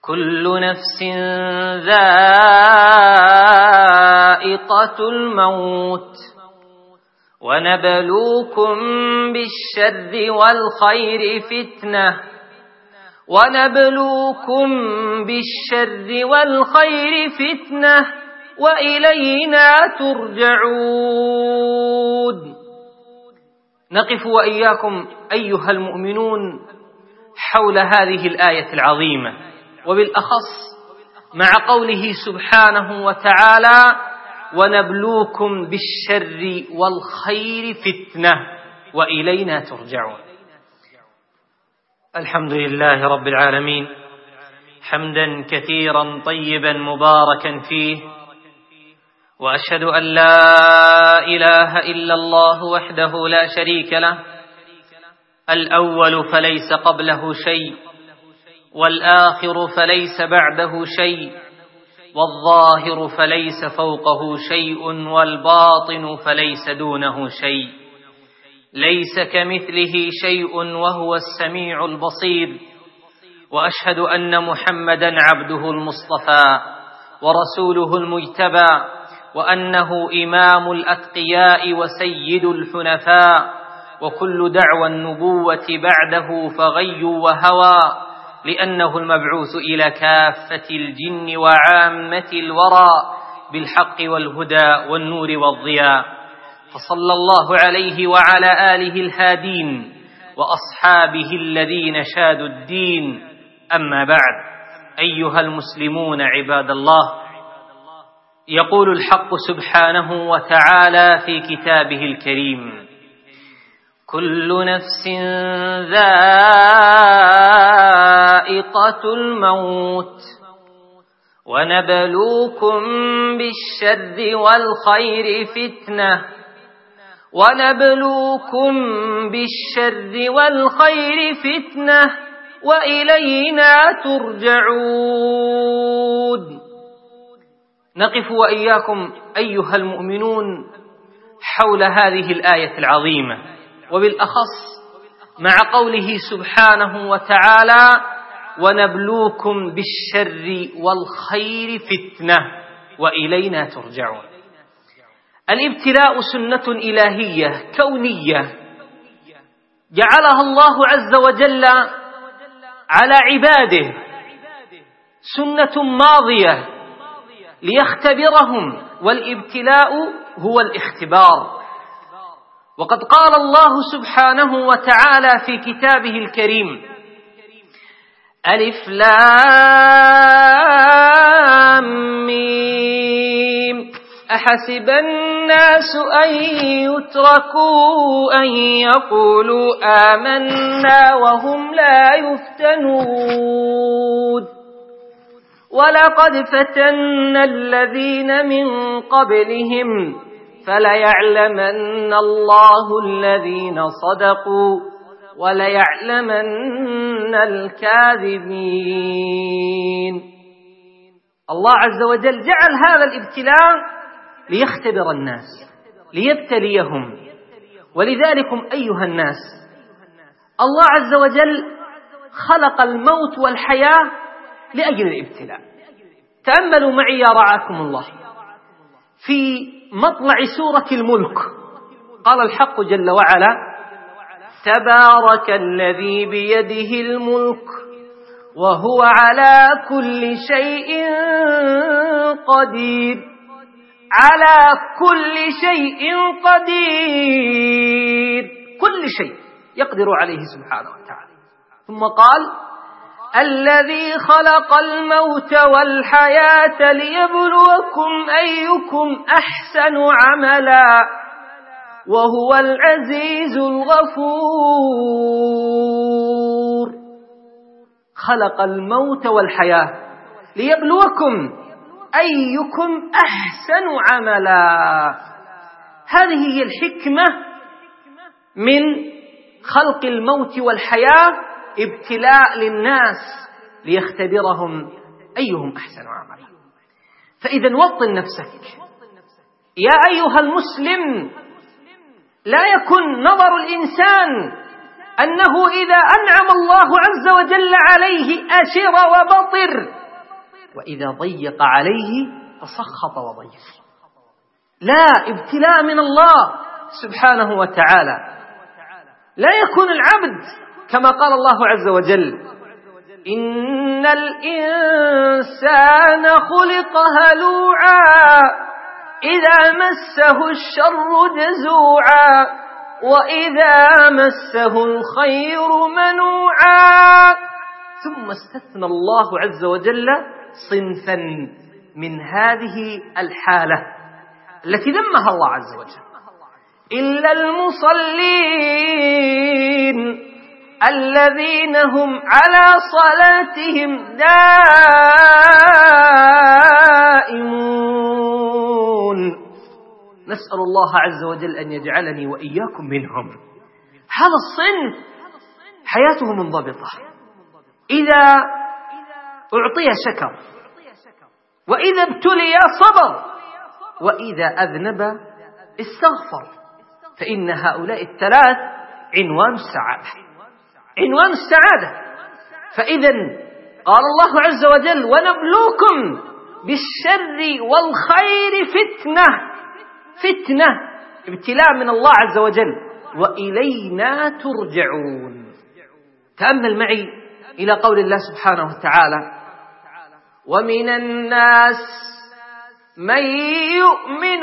كل نفس ذائقة الموت ونبلوكم بالشر والخير فتنة وإلينا ترجعون. نقف وإياكم أيها المؤمنون حول هذه الآية العظيمة، وبالأخص مع قوله سبحانه وتعالى: ونبلوكم بالشر والخير فتنة وإلينا ترجعون. الحمد لله رب العالمين، حمدا كثيرا طيبا مباركا فيه، وأشهد أن لا إله إلا الله وحده لا شريك له، الأول فليس قبله شيء، والآخر فليس بعده شيء، والظاهر فليس فوقه شيء، والباطن فليس دونه شيء، ليس كمثله شيء وهو السميع البصير. وأشهد أن محمدا عبده المصطفى ورسوله المجتبى، وأنه إمام الأتقياء وسيد الحنفاء، وكل دعوى النبوة بعده فغي وهوى، لأنه المبعوث إلى كافة الجن وعامة الورى بالحق والهدى والنور والضياء، فصلى الله عليه وعلى آله الهادين وأصحابه الذين شادوا الدين. أما بعد، أيها المسلمون عباد الله، يقول الحق سبحانه وتعالى في كتابه الكريم: كل نفس ذائقة الموت ونبلوكم بالشر والخير فتنة وإلينا ترجعون. نقف وإياكم أيها المؤمنون حول هذه الآية العظيمة، وبالأخص مع قوله سبحانه وتعالى: ونبلوكم بالشر والخير فتنة وإلينا ترجعون. الابتلاء سنة إلهية كونية جعلها الله عز وجل على عباده، سنة ماضية ليختبرهم، والابتلاء هو الاختبار. وقد قال الله سبحانه وتعالى في كتابه الكريم: ألف لام ميم أحسب الناس أن يتركوا أن يقولوا آمنا وهم لا يفتنون ولقد فتنا الذين من قبلهم فليعلمن الله الذين صدقوا وليعلمن الكاذبين. الله عز وجل جعل هذا الابتلاء ليختبر الناس، ليبتليهم. ولذلكم أيها الناس، الله عز وجل خلق الموت والحياة لأجل الابتلاء. تأملوا معي يا رعاكم الله في مطلع سورة الملك، قال الحق جل وعلا: تبارك الذي بيده الملك وهو على كل شيء قدير. على كل شيء قدير، كل شيء يقدر عليه سبحانه وتعالى. ثم قال: الذي خلق الموت والحياة ليبلوكم أيكم أحسن عملا وهو العزيز الغفور. خلق الموت والحياة ليبلوكم أيكم أحسن عملا. هذه هي الحكمة من خلق الموت والحياة، ابتلاء للناس ليختبرهم أيهم أحسن عملا. فإذا وطن نفسك يا أيها المسلم، لا يكن نظر الإنسان أنه إذا أنعم الله عز وجل عليه أشر وبطر وإذا ضيق عليه تسخط وضيق. لا، ابتلاء من الله سبحانه وتعالى. لا يكون العبد كما قال الله عز وجل: إن الإنسان خلق هلوعا إذا مسه الشر جزوعا وإذا مسه الخير منوعا. ثم استثنى الله عز وجل صنفا من هذه الحالة التي ذمها الله عز وجل: إلا المصلين الذين هم على صلاتهم دائمون. نسأل الله عز وجل أن يجعلني وإياكم منهم. هذا الصنف حياته منضبطة، إذا أعطي شكر، وإذا ابتلي صبر، وإذا أذنب استغفر. فإن هؤلاء الثلاث عنوان السعادة. فإذا قال الله عز وجل: ونبلوكم بالشر والخير فتنة، ابتلاء من الله عز وجل، وإلينا ترجعون. تأمل معي إلى قول الله سبحانه وتعالى: ومن الناس من يؤمن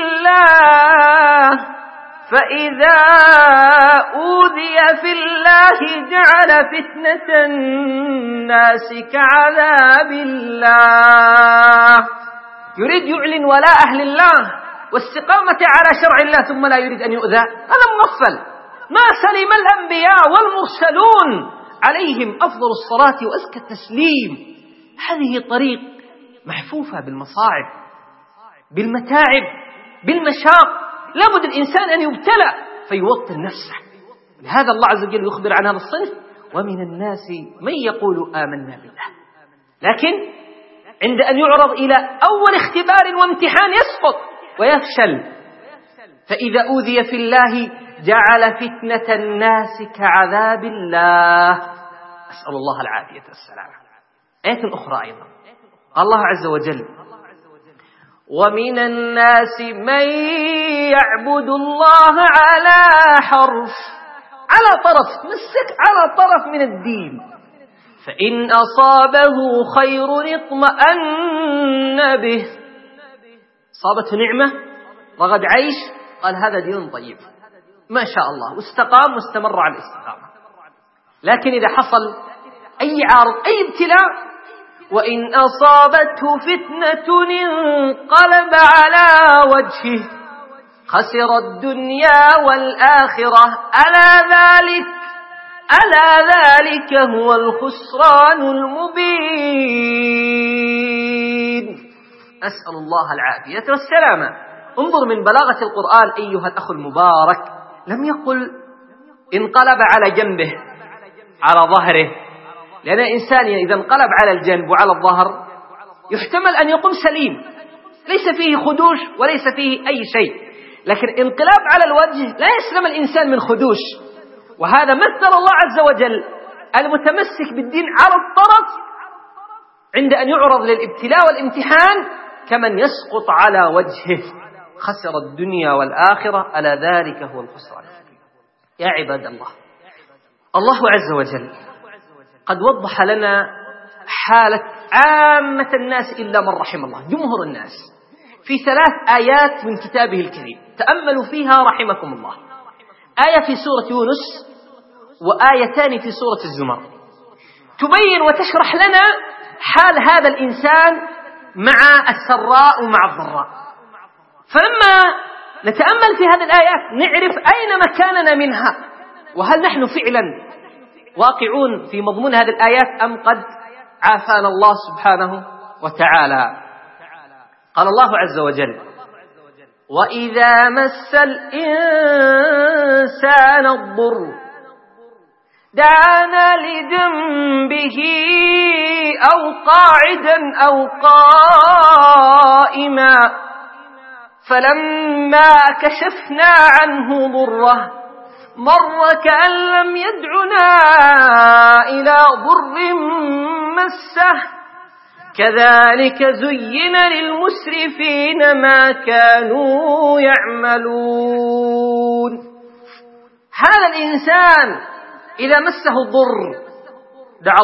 بالله فإذا أوذي في الله جعل فتنة الناس كعذاب الله. يريد يعلن ولاء أهل الله واستقامة على شرع الله ثم لا يريد أن يؤذى، هذا مغفل. ما سلم الأنبياء والمرسلون عليهم أفضل الصلاة وأزكى التسليم. هذه طريق محفوفة بالمصاعب، بالمتاعب، بالمشاق. لابد الإنسان أن يبتلى فيوطن نفسه. لهذا الله عز وجل يخبر عن هذا الصنف: ومن الناس من يقول آمنا بالله، لكن عند أن يعرض إلى أول اختبار وامتحان يسقط ويفشل. فإذا أوذي في الله جعل فتنة الناس كعذاب الله. أسأل الله العافية والسلامة. آية أخرى أيضا قال الله عز وجل: ومن الناس من يعبد الله على حرف، على طرف، مسك على طرف من الدين، فإن أصابه خير اطمأن به. صابته نعمة، رغد عيش، قال هذا دين طيب ما شاء الله، واستقام واستمر على الاستقامة. لكن إذا حصل أي عارض، أي ابتلاء، وإن أصابته فتنة انقلب على وجهه خسر الدنيا والآخرة ألا ذلك هو الخسران المبين. أسأل الله العافية والسلامة. انظر من بلاغة القرآن أيها الأخ المبارك، لم يقل انقلب على جنبه على ظهره، لأن الإنسان إذا انقلب على الجنب وعلى الظهر يحتمل أن يقوم سليم، ليس فيه خدوش وليس فيه أي شيء. لكن انقلاب على الوجه لا يسلم الإنسان من خدوش. وهذا مثل الله عز وجل المتمسك بالدين على الطرف عند أن يعرض للابتلاء والامتحان كمن يسقط على وجهه، خسر الدنيا والآخرة ألا ذلك هو الخسران. يا عباد الله عز وجل قد وضح لنا حالة عامة الناس إلا من رحم الله، جمهور الناس، في 3 آيات من كتابه الكريم. تأملوا فيها رحمكم الله. آية في سورة يونس، وآيتان في سورة الزمر، تبين وتشرح لنا حال هذا الإنسان مع السراء ومع الضراء. فلما نتأمل في هذه الآيات نعرف أين مكاننا منها، وهل نحن فعلا واقعون في مضمون هذه الآيات أم قد عافانا الله سبحانه وتعالى. قال الله عز وجل: وإذا مس الإنسان الضر دعانا لجنبه أو قاعدا أو قائما فلما كشفنا عنه ضره مر كأن لم يدعنا إلى ضر مسه كذلك زين للمسرفين ما كانوا يعملون. هذا الإنسان إذا مسه الضر دعا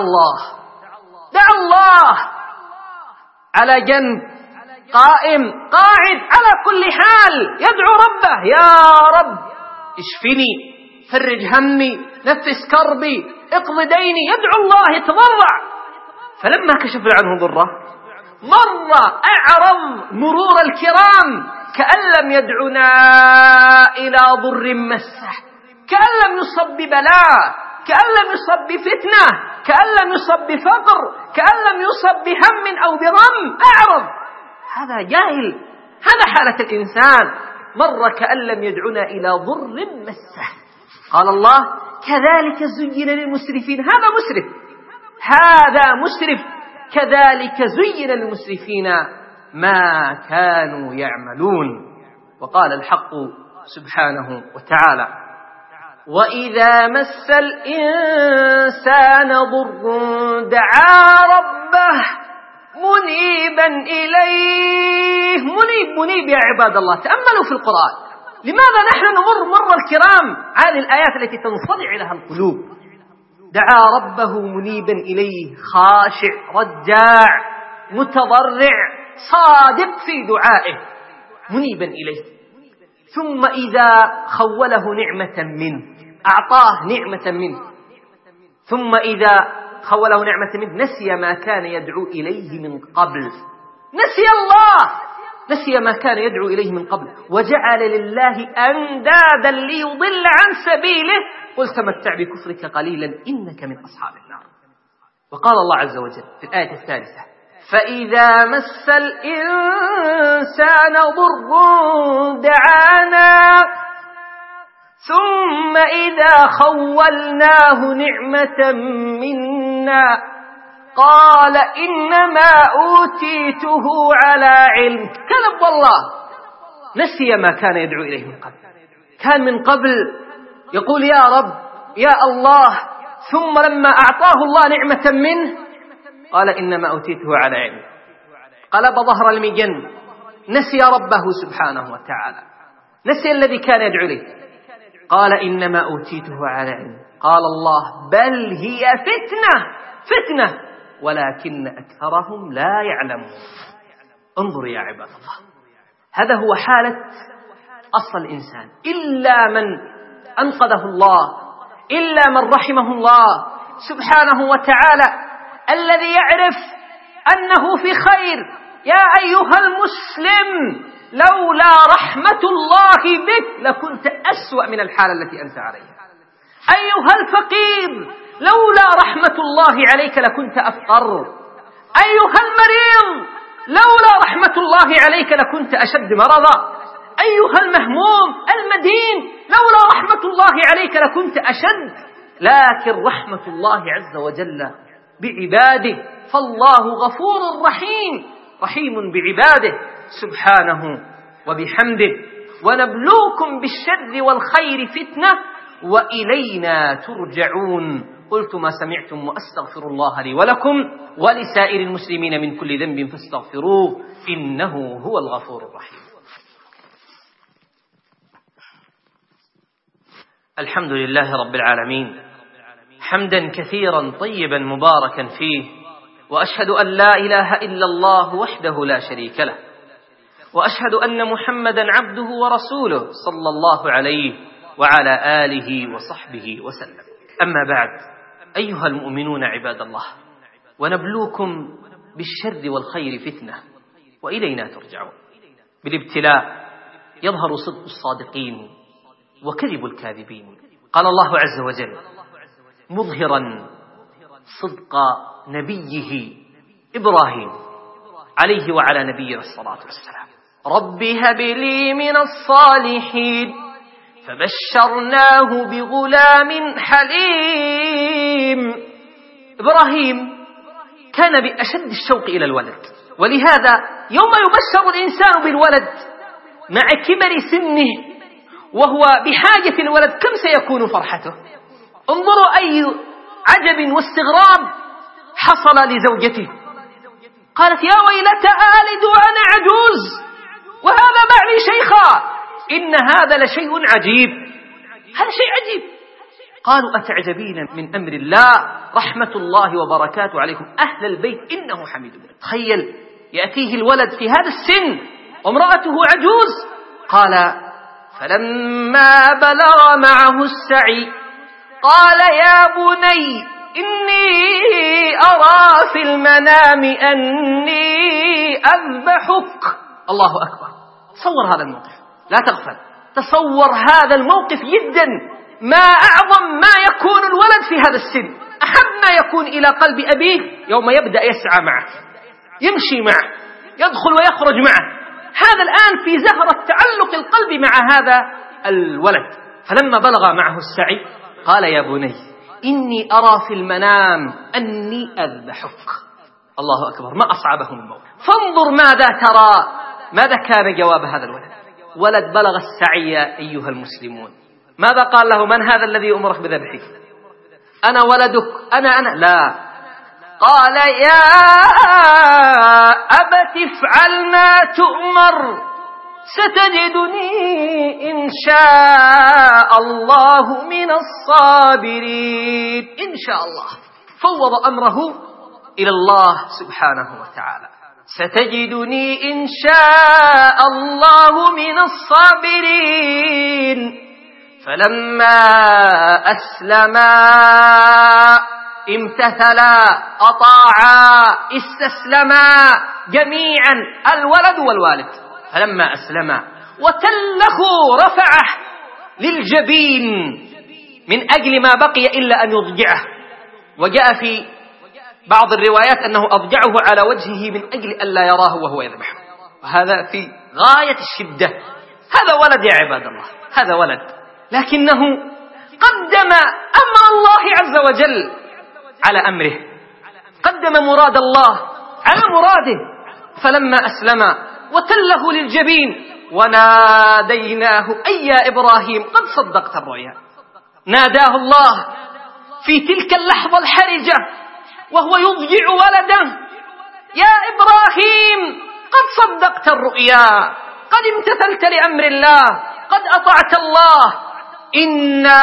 الله على جنب، قائم قاعد على كل حال يدعو ربه: يا رب اشفني، فرج همي، نفس كربي، اقض ديني، يدعو الله يتضرع. فلما كشف عنه ضره مر أعرض مرور الكرام كأن لم يدعنا إلى ضر مسه، كأن لم يصب ببلاء، كأن لم يصب بفتنة، كأن لم يصب بفقر، كأن لم يصب بهم أو بغم. أعرض، هذا جاهل، هذا حالة الإنسان، مر كأن لم يدعنا إلى ضر مسه. قال الله: كذلك زين للمسرفين. هذا مسرف، كذلك زين للمسرفين ما كانوا يعملون. وقال الحق سبحانه وتعالى: وإذا مس الإنسان ضر دعا ربه منيبا إليه. منيب يا عباد الله، تأملوا في القرآن. لماذا نحن نمر مر الكرام على الآيات التي تنصدع لها القلوب؟ دعا ربه منيبا إليه، خاشع رجاع متضرع صادق في دعائه، منيبا إليه. ثم إذا خوله نعمة منه، أعطاه نعمة منه، ثم إذا خوله نعمة منه نسي ما كان يدعو إليه من قبل، نسي الله، نسي ما كان يدعو إليه من قبل، وجعل لله أندادا ليضل عن سبيله. قل تمتع بكفرك قليلا إنك من أصحاب النار. وقال الله عز وجل في الآية الثالثة: فإذا مس الإنسان ضر دعانا ثم إذا خولناه نعمة منا قال إنما أوتيته على علم. كذب والله، نسي ما كان يدعو إليه من قبل. كان من قبل يقول يا رب يا الله، ثم لما أعطاه الله نعمة منه قال إنما أوتيته على علم، قلب ظهر المجن، نسي ربه سبحانه وتعالى، نسي الذي كان يدعو إليه، قال إنما أوتيته على علم. قال الله: بل هي فتنة ولكن أكثرهم لا يعلمون. انظر يا عباد الله، هذا هو حالة أصل الإنسان، إلا من أنقذه الله، إلا من رحمه الله سبحانه وتعالى، الذي يعرف أنه في خير. يا أيها المسلم، لولا رحمة الله بك لكنت أسوأ من الحالة التي أنت عليها. أيها الفقير، لولا رحمة الله عليك لكنت أفقر. أيها المريض، لولا رحمة الله عليك لكنت أشد مرضا. أيها المهموم المدين، لولا رحمة الله عليك لكنت أشد. لكن رحمة الله عز وجل بعباده، فالله غفور رحيم بعباده سبحانه وبحمده. ونبلوكم بالشر والخير فتنة وإلينا ترجعون. قلت ما سمعتم وأستغفر الله لي ولكم ولسائر المسلمين من كل ذنب فاستغفروه إنه هو الغفور الرحيم. الحمد لله رب العالمين، حمدا كثيرا طيبا مباركا فيه، وأشهد أن لا إله إلا الله وحده لا شريك له، وأشهد أن محمدا عبده ورسوله صلى الله عليه وعلى آله وصحبه وسلم. أما بعد، أيها المؤمنون عباد الله، ونبلوكم بالشر والخير فتنة وإلينا ترجعون. بالابتلاء يظهر صدق الصادقين وكذب الكاذبين. قال الله عز وجل مظهرا صدق نبيه إبراهيم عليه وعلى نبينا الصلاة والسلام: رب هب لي من الصالحين، فبشرناه بغلام حليم. إبراهيم كان بأشد الشوق إلى الولد، ولهذا يوم يبشر الإنسان بالولد مع كبر سنه وهو بحاجة الولد كم سيكون فرحته؟ انظروا أي عجب واستغراب حصل لزوجته. قالت يا ويلتى آلد وأنا عجوز وهذا بعلي شيخا، إن هذا لشيء عجيب، هذا شيء عجيب. قالوا أتعجبين من أمر الله، رحمة الله وبركاته عليكم أهل البيت إنه حميد مجيد. تخيل يأتيه الولد في هذا السن وامرأته عجوز. قال فلما بلغ معه السعي قال يا بني إني أرى في المنام أني أذبحك. الله أكبر. تصور هذا الموقف، لا تغفل، تصور هذا الموقف جدا. ما أعظم ما يكون الولد في هذا السن، أحب ما يكون إلى قلب أبيه يوم يبدأ يسعى معه، يمشي معه، يدخل ويخرج معه. هذا الآن في زهرة تعلق القلب مع هذا الولد. فلما بلغ معه السعي قال يا بني إني أرى في المنام أني أذبحك. الله أكبر، ما أصعبهم الموت. فانظر ماذا ترى، ماذا كان جواب هذا الولد؟ ولد بلغ السعي أيها المسلمون. ماذا قال له؟ من هذا الذي أمرك بذبحك؟ أنا ولدك، أنا لا. قال يا أبت افعل ما تؤمر ستجدني إن شاء الله من الصابرين. إن شاء الله، فوض أمره إلى الله سبحانه وتعالى. ستجدني إن شاء الله من الصابرين. فلما أسلما امتثلا أطاعا استسلما جميعا، الولد والوالد. فلما أسلما وتله رفعه للجبين من أجل ما بقي إلا أن يضجعه. وجاء في بعض الروايات أنه أضجعه على وجهه من أجل ألا يراه وهو يذبحه، وهذا في غاية الشدة. هذا ولد يا عباد الله، هذا ولد، لكنه قدم أمر الله عز وجل على أمره، قدم مراد الله على مراده. فلما أسلم وتله للجبين وناديناه أي يا إبراهيم قد صدقت الرؤيا. ناداه الله في تلك اللحظة الحرجة وهو يضجع ولده: يا إبراهيم قد صدقت الرؤيا، قد امتثلت لأمر الله، قد أطعت الله، إنا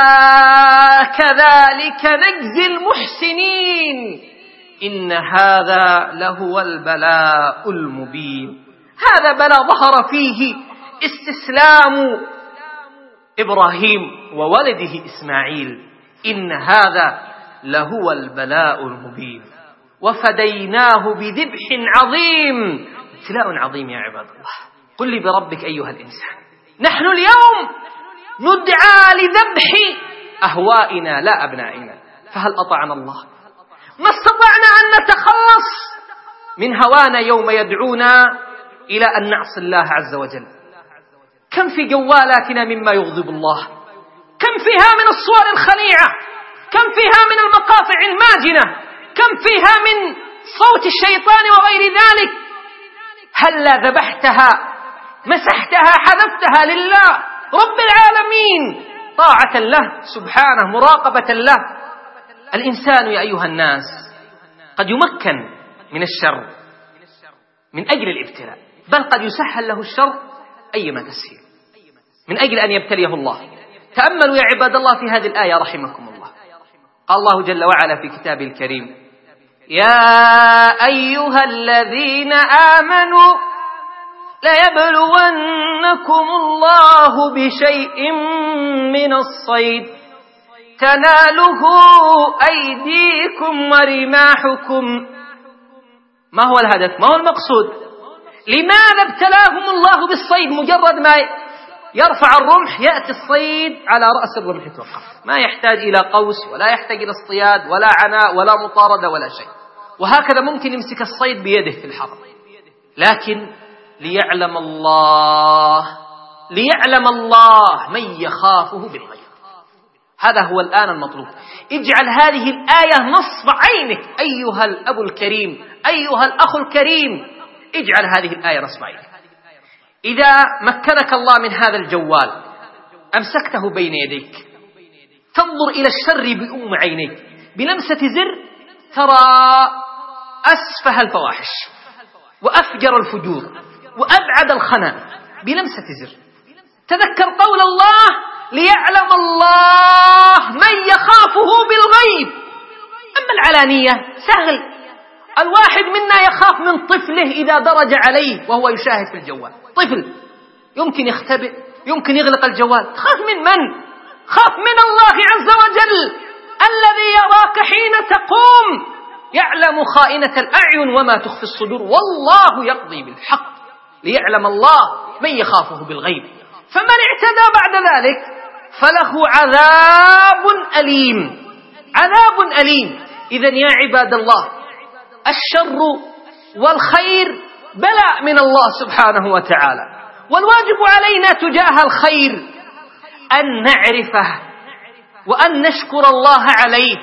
كذلك نجزي المحسنين، إن هذا لهو البلاء المبين. هذا بلاء ظهر فيه استسلام إبراهيم وولده إسماعيل، إن هذا لهو البلاء المبين. وفديناه بذبح عظيم. ابتلاء عظيم يا عباد الله. قل لي بربك أيها الإنسان، نحن اليوم ندعى لذبح أهوائنا لا أبنائنا، فهل أطعنا الله؟ ما استطعنا أن نتخلص من هوانا يوم يدعونا إلى أن نعصي الله عز وجل. كم في جوالاتنا مما يغضب الله، كم فيها من الصور الخليعة، كم فيها من المقاطع الماجنة، كم فيها من صوت الشيطان وغير ذلك. هلا ذبحتها، مسحتها، حذفتها لله رب العالمين، طاعة له سبحانه، مراقبة له. الإنسان يا أيها الناس قد يمكن من الشر من أجل الابتلاء، بل قد يسهل له الشر أيما تسهيل من أجل أن يبتليه الله. تأملوا يا عباد الله في هذه الآية رحمكم الله. قال الله جل وعلا في كتابه الكريم: يا أيها الذين آمنوا ليبلونكم الله بشيء من الصيد تناله أيديكم ورماحكم. ما هو الهدف؟ ما هو المقصود؟ لماذا ابتلاهم الله بالصيد؟ مجرد ما يرفع الرمح يأتي الصيد على رأس الرمح يتوقف، ما يحتاج إلى قوس ولا يحتاج إلى اصطياد ولا عناء ولا مطاردة ولا شيء. وهكذا ممكن يمسك الصيد بيده في الحرب، لكن ليعلم الله من يخافه بالغيب. هذا هو الآن المطلوب. اجعل هذه الآية نصب عينك أيها الأب الكريم، أيها الأخ الكريم، اجعل هذه الآية نصب عينك. إذا مكنك الله من هذا الجوال أمسكته بين يديك، تنظر إلى الشر بأم عينيك، بلمسة زر ترى أسفه الفواحش وأفجر الفجور وأبعد الخنا بلمسة زر. تذكر قول الله: ليعلم الله من يخافه بالغيب. أما العلانية سهل، الواحد منا يخاف من طفله إذا درج عليه وهو يشاهد في الجوال. طفل يمكن يختبئ، يمكن يغلق الجوال. تخاف من؟ خاف من الله عز وجل الذي يراك حين تقوم، يعلم خائنة الأعين وما تخفي الصدور، والله يقضي بالحق. ليعلم الله من يخافه بالغيب. فمن اعتدى بعد ذلك فله عذاب أليم، عذاب أليم. إذن يا عباد الله، الشر والخير بلاء من الله سبحانه وتعالى، والواجب علينا تجاه الخير أن نعرفه وأن نشكر الله عليه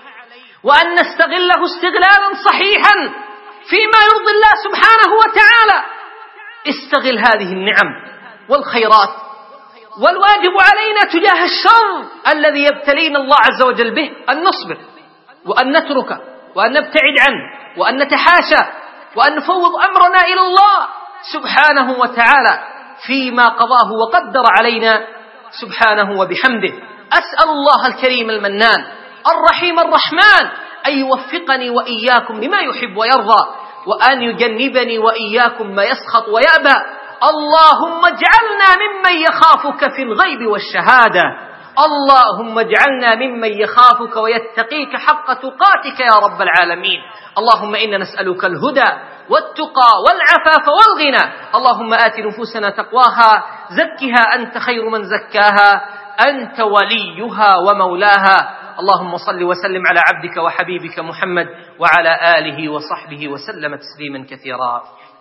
وأن نستغله استغلالا صحيحا فيما يرضي الله سبحانه وتعالى. استغل هذه النعم والخيرات. والواجب علينا تجاه الشر الذي يبتلينا الله عز وجل به أن نصبر وأن نتركه وأن نبتعد عنه وأن نتحاشى وأن نفوض أمرنا إلى الله سبحانه وتعالى فيما قضاه وقدر علينا سبحانه وبحمده. أسأل الله الكريم المنان الرحيم الرحمن أن يوفقني وإياكم لما يحب ويرضى، وأن يجنبني وإياكم ما يسخط ويأبى. اللهم اجعلنا ممن يخافك في الغيب والشهادة. اللهم اجعلنا ممن يخافك ويتقيك حق تقاتك يا رب العالمين. اللهم إنا نسألك الهدى والتقى والعفاف والغنى. اللهم آت نفوسنا تقواها، زكها أنت خير من زكاها، أنت وليها ومولاها. اللهم صل وسلم على عبدك وحبيبك محمد وعلى آله وصحبه وسلم تسليما كثيرا.